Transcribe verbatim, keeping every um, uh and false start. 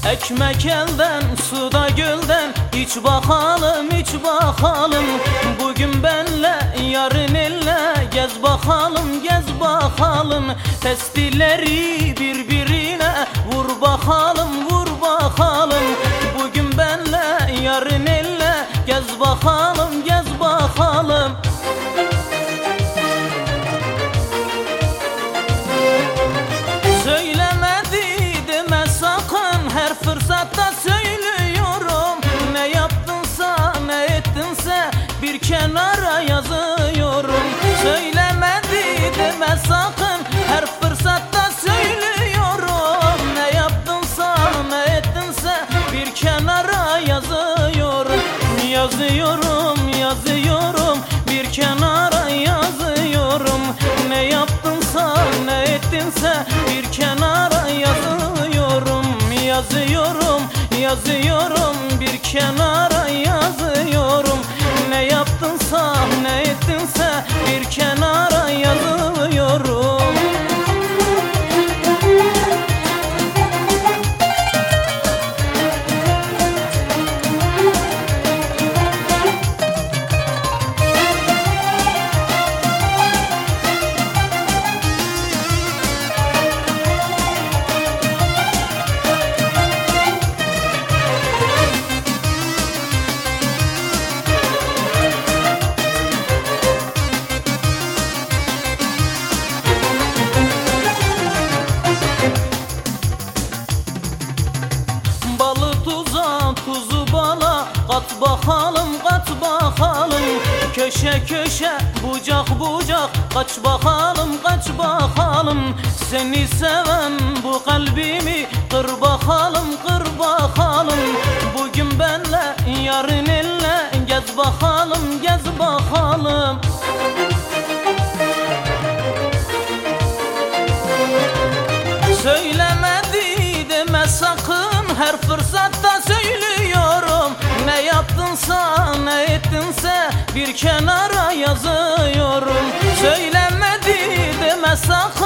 Ekmek elden, suda gölden, iç bakalım, iç bakalım. Bugün benle, yarın elle, gez bakalım, gez bakalım. Testileri birbirine vur bakalım, vur bakalım. Bugün benle, yarın elle, gez bakalım, gez bakalım. Söylemedi deme sakın, her fırsatta söylüyorum. Ne yaptınsa, ne ettinse bir kenara yazıyorum. Söylemedi deme sakın, her fırsatta söylüyorum. Ne yaptınsa, ne ettinse bir kenara yazıyorum. Yazıyorum, yazıyorum, bir kenara yazıyorum. Ne yaptınsa, ne ettinse bir kenara yazıyorum. Yazıyorum, yazıyorum, bir kenara yazıyorum. Ne yaptınsa, ne ettinse bir kenara yazıyorum. Tuzu bala kat bakalım, kat bakalım. Köşe köşe, bucak bucak, kaç bakalım, kaç bakalım. Seni seven bu kalbimi kır bakalım, kır bakalım. Bugün benle, yarın elle, gez bakalım, gez bakalım. Söylemedi deme sakın, her fırsatta söylüyorum. Ne yaptınsa, ne ettinse bir kenara yazıyorum. Söylemedi deme sakın,